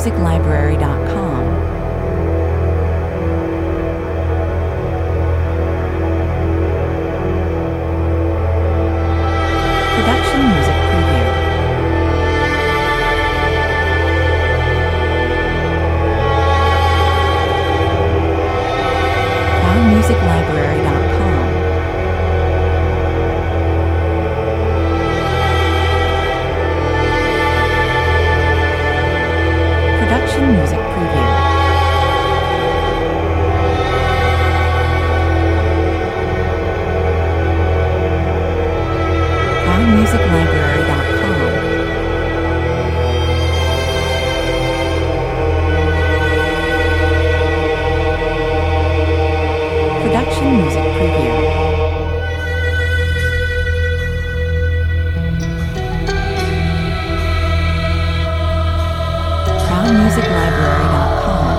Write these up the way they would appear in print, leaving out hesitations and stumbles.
ProudMusicLibrary.com. Production Music Preview. ProudMusicLibrary.com. Production Music Preview. ProudMusicLibrary.com. Production Music Preview. ProudMusicLibrary.com.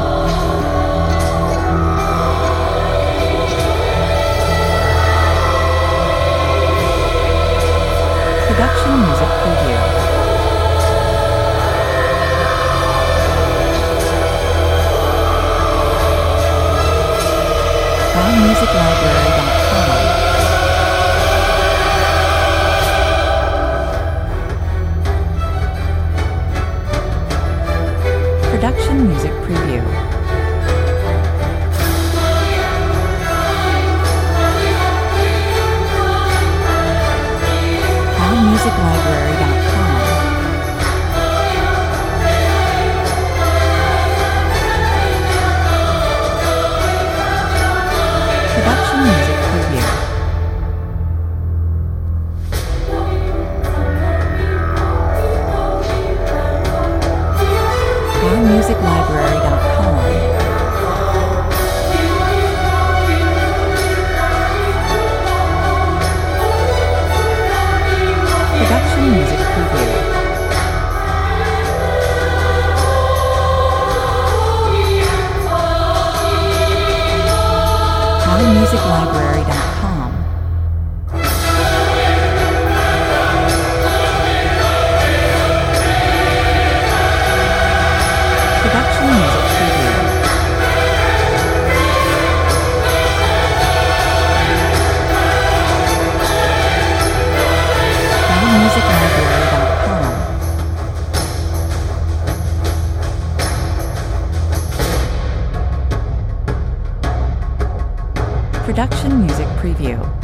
Production Music Preview. ProudMusicLibrary.com. Production Music Preview. ProudMusicLibrary.com. Production Music Preview. ProudMusicLibrary.com. Production Music Preview. ProudMusicLibrary.com. Production Music Preview. ProudMusicLibrary.com. Production Music Preview.